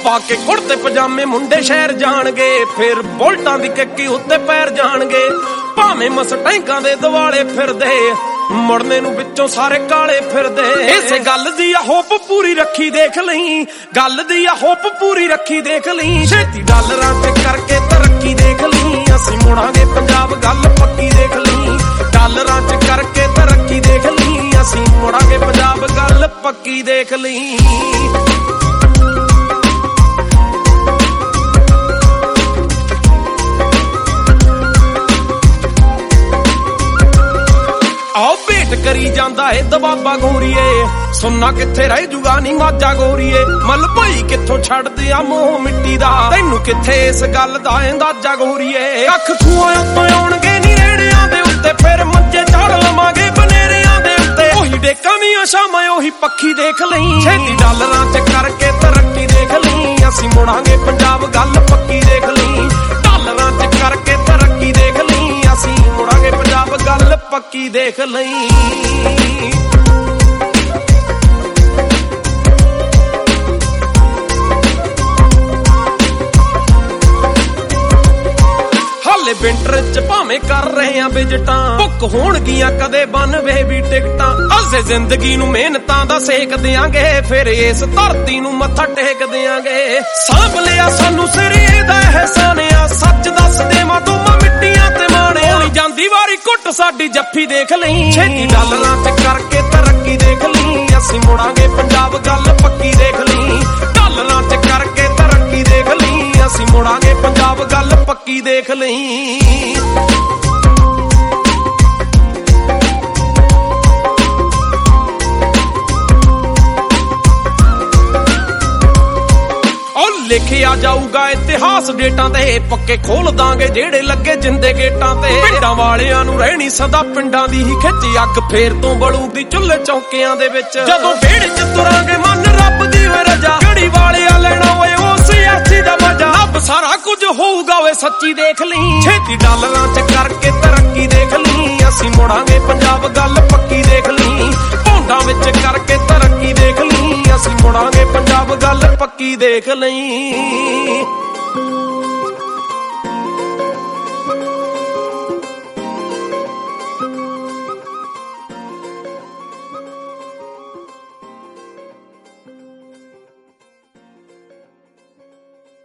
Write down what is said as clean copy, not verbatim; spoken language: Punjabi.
ਪਾ ਕੇ ਕੁੜਤੇ ਪਜਾਮੇ ਮੁੰਡੇ ਸ਼ਹਿਰ ਜਾਣਗੇ, ਫਿਰ ਬੁਲਟਾਂ ਦੀ ਕਿੱਕੀ ਉੱਤੇ ਪੈਰ ਜਾਣਗੇ। ਭਾਵੇਂ ਮਸਟੈਂਕਾਂ ਦੇ ਦਿਵਾਲੇ ਫਿਰਦੇ, ਮੁੜਨੇ ਨੂੰ ਵਿੱਚੋਂ ਸਾਰੇ ਕਾਲੇ ਫਿਰਦੇ। ਇਸੇ ਗੱਲ ਦੀ ਆ ਹੋਪ ਪੂਰੀ ਰੱਖੀ ਦੇਖ ਲਈ, ਗੱਲ ਦੀ ਆ ਹੋਪ ਪੂਰੀ ਰੱਖੀ ਦੇਖ ਲਈ। ਛੇਤੀ ਡਾਲਰਾਂ ਤੇ ਕਰਕੇ ਤਰੱਕੀ ਦੇਖ ਲਈ, ਅਸੀਂ ਮੁੜਾਂਗੇ ਪੰਜਾਬ ਗੱਲ ਪੱਕੀ ਦੇਖ ਲਈ। ਡਾਲਰਾਂ ਚ ਕਰਕੇ ਤਰੱਕੀ ਦੇਖ ਲਈ, ਅਸੀਂ ਮੁੜਾਂਗੇ ਪੰਜਾਬ ਗੱਲ ਪੱਕੀ ਦੇਖ ਲਈ। ਆਓ ਭੇਟ ਕਰੀ ਜਾਂਦਾ ਏ ਦਬਾਬਾ ਗੋਰੀਏ, ਸੁਣਨਾ ਕਿੱਥੇ ਰਹਿ ਜੂਗਾ ਨੀ ਮਾਝਾ ਗੋਰੀਏ। ਮਲ ਭਾਈ ਕਿੱਥੋਂ ਛੱਡਦੇ ਆ ਮੋਹ ਮਿੱਟੀ ਦਾ, ਤੈਨੂੰ ਕਿੱਥੇ ਇਸ ਗੱਲ ਦਾ ਅੰਦਾਜ਼ਾ ਗੋਰੀਏ। ਅੱਖ ਖੂਹਾਂ ਤੋਂ ਆਉਣਗੇ ਨੀ ਰੇੜਿਆਂ ਦੇ ਉੱਤੇ, ਫਿਰ ਮੰਜੇ ਚੜ ਲਵਾਂਗੇ ਬਨੇਰਿਆਂ ਦੇ ਉੱਤੇ। ਉਹੀ ਡੇਕਾਂ ਦੀਆਂ ਸ਼ਾਮਾਂ ਉਹੀ ਪੱਖੀ ਦੇਖ ਲਈ, ਛੇਤੀ ਡਾਲਰਾਂ ਚ ਕਰਕੇ ਤਰੱਕੀ ਦੇਖ ਲਈ। ਅਸੀਂ ਮੁੜਾਂਗੇ ਪੰਜਾਬ ਗੱਲ ਪੱਕੀ ਦੇਖ ਲਈ, ਡਾਲਰਾਂ ਚ ਕਰਕੇ ਤਰੱਕੀ ਦੇਖ ਲਈ। ਅਸੀਂ ਮੁੜਾਂਗੇ ਪੰਜਾਬ ਗੱਲ ਪੱਕੀ ਦੇਖ ਲਈ। ਹਾਲੇ ਵਿੰਟਰ ਚ ਭਾਵੇਂ ਕਰ ਰਹੇ ਆ ਵਿਜਟਾਂ, ਬੁੱਕ ਹੋਣਗੀਆਂ ਕਦੇ 92 ਵੀ ਟਿਕਟਾਂ। ਅਸੀਂ ਜ਼ਿੰਦਗੀ ਨੂੰ ਮਿਹਨਤਾਂ ਦਾ ਸੇਕ ਦਿਆਂਗੇ, ਫਿਰ ਇਸ ਧਰਤੀ ਨੂੰ ਮੱਥਾ ਟੇਕ ਦਿਆਂਗੇ। ਸਾਂਭ ਲਿਆ ਸਾਨੂੰ ਸਿਰੇ ਦਾ ਅਹਿਸਾਨ ਆ, ਸੱਚ ਦੱਸ ਦੇਵਾਂ ਦੋਵਾਂ ਮਿੱਟੀਆਂ ਤੇ ਮਾਣੇ। ਹੋਣੀ ਜਾਂਦੀ ਵਾਰੀ ਘੁੱਟ ਸਾਡੀ ਜੱਫੀ ਦੇਖ ਲਈ, ਛੇਤੀ ਡਾਲਰਾਂ ਚ ਕਰਕੇ ਤਰੱਕੀ ਦੇਖ ਲਈ। ਅਸੀਂ ਮੁੜਾਂਗੇ ਪੰਜਾਬ ਗੱਲ ਪੱਕੀ ਦੇਖ ਲਈ, ਡਾਲਰਾਂ ਚ ਕਰਕੇ ਤਰੱਕੀ ਦੇਖ ਲਈ। ਅਸੀਂ ਮੁੜਾਂਗੇ ਪੰਜਾਬ ਗੱਲ ਪੱਕੀ ਦੇਖ ਲਈ। ਲਿਖਿਆ ਜਾਊਗਾ ਇਤਿਹਾਸ ਡੇਟਾਂ ਤੇ, ਪੱਕੇ ਖੋਲ ਦਾਂਗੇ ਜਿਹੜੇ ਲੱਗੇ ਜਿੰਦੇ ਗੇਟਾਂ ਤੇ। ਪਿੰਡਾਂ ਵਾਲਿਆਂ ਨੂੰ ਰਹਿਣੀ ਸਦਾ ਪਿੰਡਾਂ ਦੀ ਹੀ ਖਿੱਚ, ਅੱਗ ਫੇਰ ਤੋਂ ਬਲੂਗੀ ਚੁੱਲ੍ਹੇ ਚੌਂਕਿਆਂ ਦੇ ਵਿੱਚ। ਜਦੋਂ ਵਿਹੜੇ ਚ ਤੁਰਾਂਗੇ ਮਨ ਰੱਬ ਦੀ ਵੇ ਰਜਾ, ਗੜੀ ਵਾਲਿਆ ਲੈਣਾ ਓਏ ਉਹ ਸਿਆਸੀ ਦਾ ਮਜ਼ਾ। ਰੱਬ ਸਾਰਾ ਕੁਝ ਹੋਊਗਾ ਓਏ ਸੱਚੀ ਦੇਖ ਲਈ, ਛੇਤੀ ਡਾਲਰਾਂ ਚ ਕਰਕੇ ਤਰੱਕੀ ਦੇਖ ਲਈ। ਅਸੀਂ ਮੁੜਾਂਗੇ ਪੰਜਾਬ ਗੱਲ ਪੱਕੀ ਦੇਖ ਲਈ, ਭੌਂਡਾਂ ਵਿੱਚ ਕਰਕੇ ਤਰੱਕੀ ਦੇਖ ਲਈ। ਅਸੀਂ ਮੁੜਾਂਗੇ ਪੰਜਾਬ ਗੱਲ ਪੱਕੀ ਦੇਖ ਲਈ।